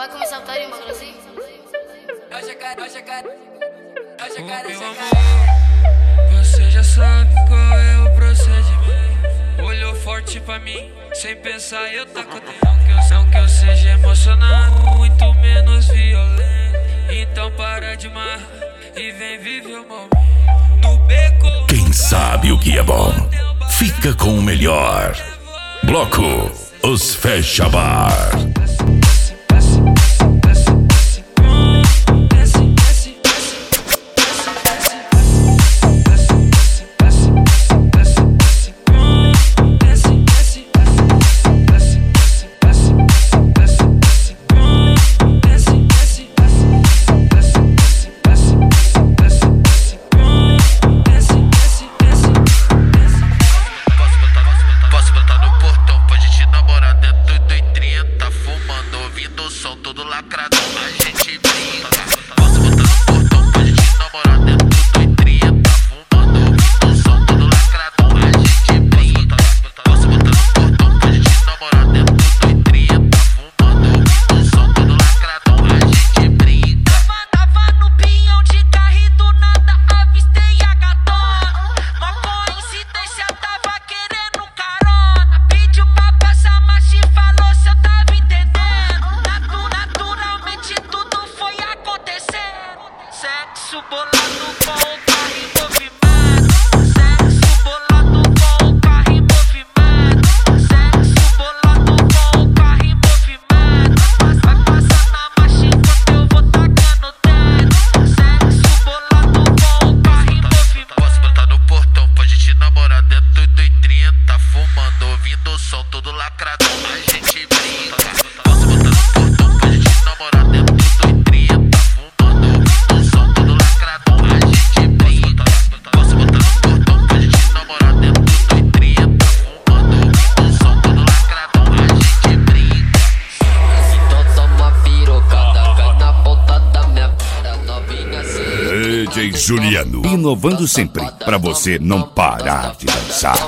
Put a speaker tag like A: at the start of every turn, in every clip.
A: Vai começar a putaria, um bagulho assim?
B: Você já sabe qual é o procedimento. Olhou forte pra mim, sem pensar eu taco dentro. Não que eu seja emocionado, muito menos violento. Então para de marra e vem viver o momento. No beco.
C: Quem sabe o que é bom, fica com o melhor. Bloco Os Fecha Bar. DJ Juliano, inovando sempre, pra você não parar de dançar.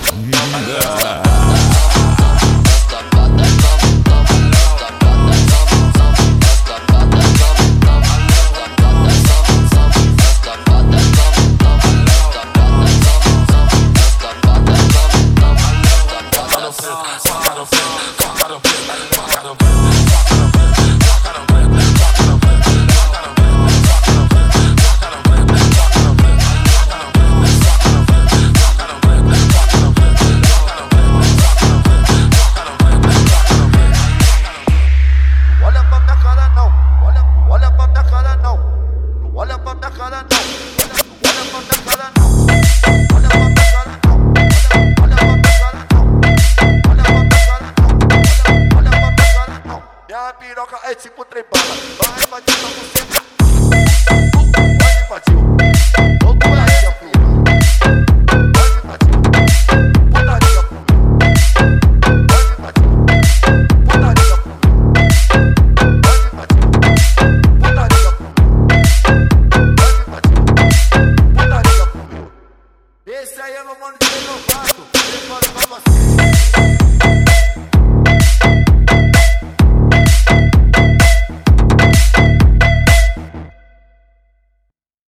D: Minha piroca é tipo trem bala.